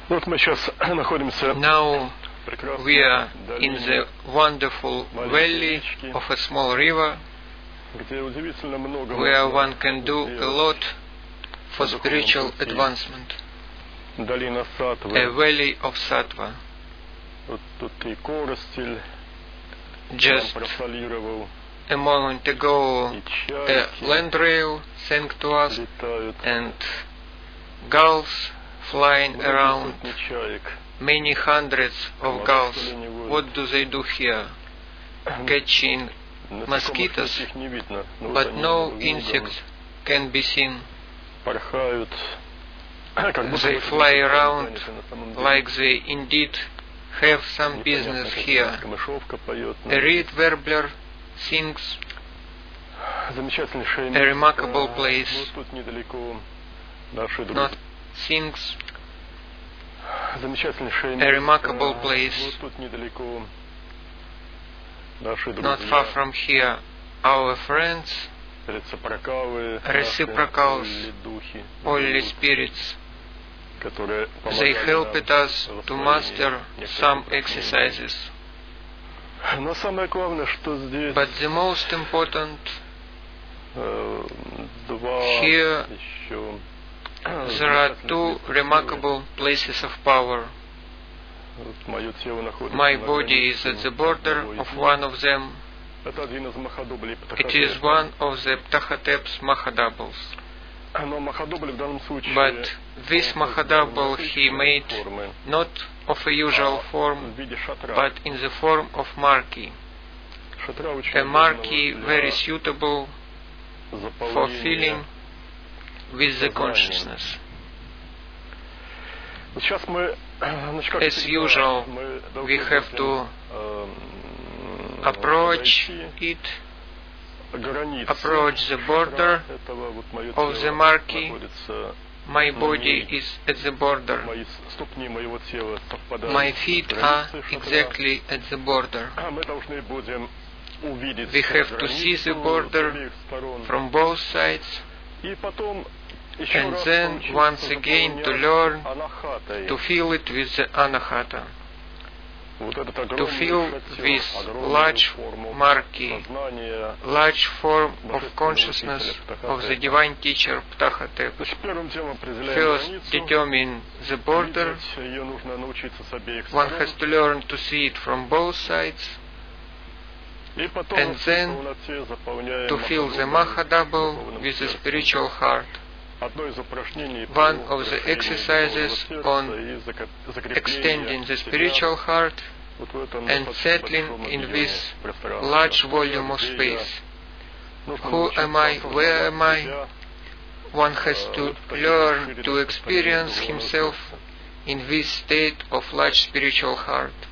Вот мы сейчас находимся Now we are in the wonderful valley of a small river где удивительно много where one can do a lot for spiritual advancement. Долина Сатвы. A valley of Sattva. Вот тут и Коростель Just просолировал, a moment ago, и a чайки landrail sang to us, летают. and gulls flying Много around, сотни чаек. many hundreds of gulls. What do they do here? Catching Насекомых mosquitoes, никаких не видно, но вот but они no над insects can be seen. порхают, как будто They бы fly around заняты на самом деле. like they indeed have some business Непонятно, here. как мышовка поет. A reed warbler sings, Замечательнейшее a место. remarkable place. Вот тут недалеко наши друзья. not sings, Замечательнейшее a место. remarkable place. Вот тут недалеко наши Not far друзья. from here, our friends, Рецепрокалы, reciprocals, наши духи, holy spirits, которые they помогали helped нам us в to освоении master некоторых some упражнений. exercises. Но самое главное, что здесь But the most important, два here еще there are two remarkable places of power. Вот мое тело находится My на body is границе at the border одного из of них. one of them. Это один из Махадублей It is one of the Ptahotep's Mahadoubles. Но Махадубль в данном случае But this Mahadouble he made формы not of a usual form, в виде шатра. but in the form of marquee. Шатра очень A marquee удобного very для suitable for filling заполнения. with the consciousness. Вот сейчас мы, значит, как As всегда, usual, мы должны we have to approach it, границу approach the border этого, вот мое of тело the marquee. находится, My body is at the border. мои ступни моего тела совпадают My с feet границей are шатра. exactly at the border. Мы должны будем увидеть We have to see the border с обеих сторон. from both sides, И потом еще and раз then научиться once again to заполнять learn анахатой. to fill it with the anahata, Вот этот to огромный fill шатер, this огромную large форму marquee, сознания. large form of consciousness of the divine teacher Ptahotep. Значит, первым делом определяем First, границу. determine the border. Видеть ее нужно научиться с обеих One сторон. has to learn to see it from both sides, И потом and then полноте заполняем to fill the Махадублем Mahadouble with the spiritual heart. Одно из упражнений One по of the расширению exercises духовного on сердца и закрепление Extending the себя spiritual heart вот в этом and достаточно settling большом in объеме this пространства. large volume of Где я? space. Нужно Who научиться am I? осознавать Where am I? себя, One has to в таком learn расширенном to experience состоянии духовного himself сердца. in this state of large spiritual heart.